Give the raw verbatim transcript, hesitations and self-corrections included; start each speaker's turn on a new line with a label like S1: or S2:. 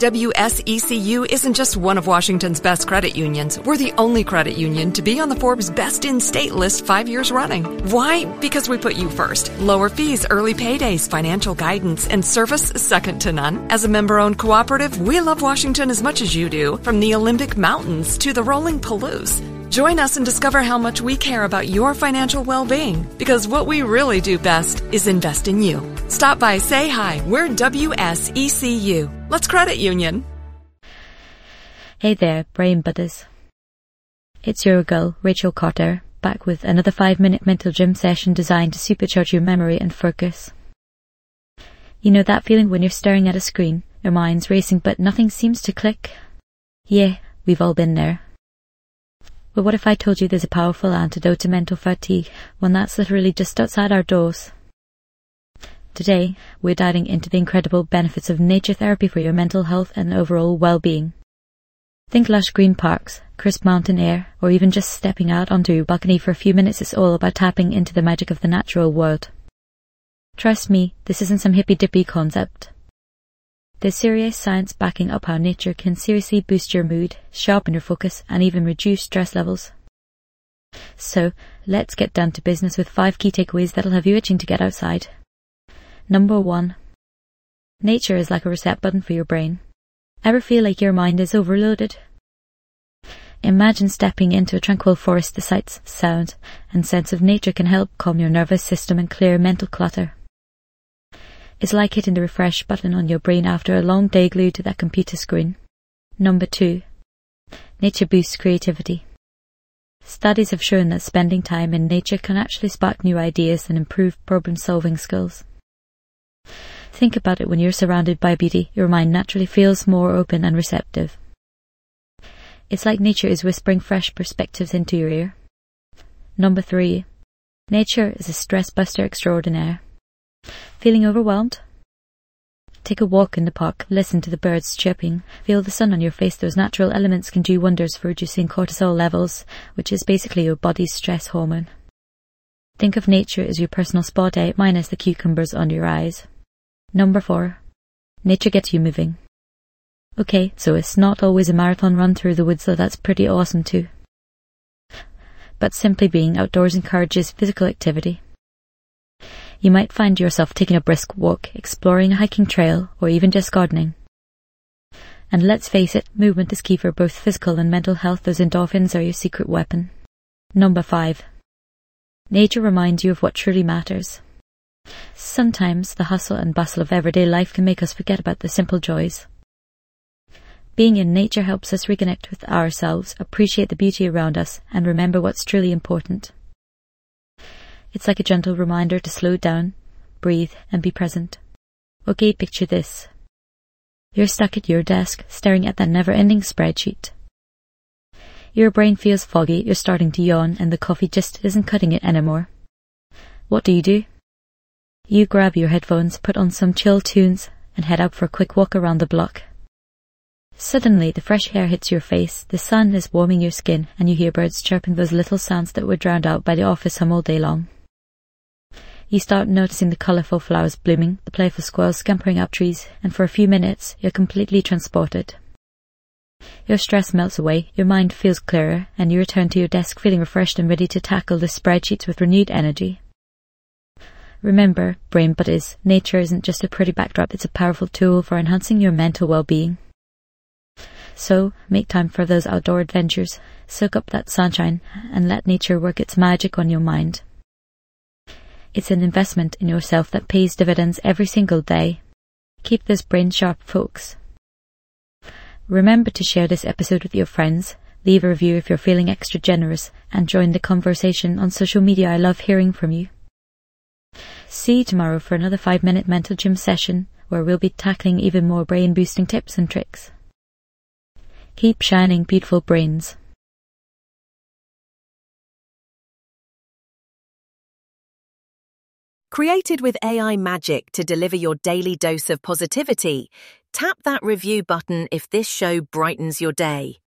S1: W S E C U isn't just one of Washington's best credit unions. We're the only credit union to be on the Forbes Best in State list five years running. Why? Because we put you first. Lower fees, early paydays, financial guidance, and service second to none. As a member-owned cooperative, we love Washington as much as you do, from the Olympic Mountains to the rolling Palouse. Join us and discover how much we care about your financial well-being, because what we really do best is invest in you. Stop by, say hi. We're W S E C U. Let's credit union.
S2: Hey there, Brain Buddies. It's your girl, Rachel Cotter, back with another five-minute mental gym session designed to supercharge your memory and focus. You know that feeling when you're staring at a screen, your mind's racing but nothing seems to click? Yeah, we've all been there. But what if I told you there's a powerful antidote to mental fatigue, one that's literally just outside our doors? Today, we're diving into the incredible benefits of nature therapy for your mental health and overall well-being. Think lush green parks, crisp mountain air, or even just stepping out onto your balcony for a few minutes is all about tapping into the magic of the natural world. Trust me, this isn't some hippy-dippy concept. There's serious science backing up how nature can seriously boost your mood, sharpen your focus, and even reduce stress levels. So, let's get down to business with five key takeaways that'll have you itching to get outside. Number one. Nature is like a reset button for your brain. Ever feel like your mind is overloaded? Imagine stepping into a tranquil forest. The sights, sounds, and sense of nature can help calm your nervous system and clear mental clutter. It's like hitting the refresh button on your brain after a long day glued to that computer screen. Number two. Nature boosts creativity. Studies have shown that spending time in nature can actually spark new ideas and improve problem-solving skills. Think about it: when you're surrounded by beauty, your mind naturally feels more open and receptive. It's like nature is whispering fresh perspectives into your ear. Number three. Nature is a stress buster extraordinaire. Feeling overwhelmed? Take a walk in the park, listen to the birds chirping, feel the sun on your face. Those natural elements can do wonders for reducing cortisol levels, which is basically your body's stress hormone. Think of nature as your personal spa day minus the cucumbers under your eyes. Number four. Nature gets you moving. Okay, so it's not always a marathon run through the woods, though that's pretty awesome too. But simply being outdoors encourages physical activity. You might find yourself taking a brisk walk, exploring a hiking trail, or even just gardening. And let's face it, movement is key for both physical and mental health. Those endorphins are your secret weapon. Number five. Nature reminds you of what truly matters. Sometimes the hustle and bustle of everyday life can make us forget about the simple joys. Being in nature helps us reconnect with ourselves, appreciate the beauty around us, and remember what's truly important. It's like a gentle reminder to slow down, breathe, and be present. Okay, picture this. You're stuck at your desk, staring at that never-ending spreadsheet. Your brain feels foggy, you're starting to yawn, and the coffee just isn't cutting it anymore. What do you do? You grab your headphones, put on some chill tunes, and head out for a quick walk around the block. Suddenly, the fresh air hits your face, the sun is warming your skin, and you hear birds chirping, those little sounds that were drowned out by the office hum all day long. You start noticing the colourful flowers blooming, the playful squirrels scampering up trees, and for a few minutes, you're completely transported. Your stress melts away, your mind feels clearer, and you return to your desk feeling refreshed and ready to tackle the spreadsheets with renewed energy. Remember, Brain Buddies, nature isn't just a pretty backdrop, it's a powerful tool for enhancing your mental well-being. So, make time for those outdoor adventures, soak up that sunshine, and let nature work its magic on your mind. It's an investment in yourself that pays dividends every single day. Keep those brain sharp, folks. Remember to share this episode with your friends, leave a review if you're feeling extra generous, and join the conversation on social media. I love hearing from you. See you tomorrow for another five-minute mental gym session, where we'll be tackling even more brain-boosting tips and tricks. Keep shining, beautiful brains.
S3: Created with A I magic to deliver your daily dose of positivity, tap that review button if this show brightens your day.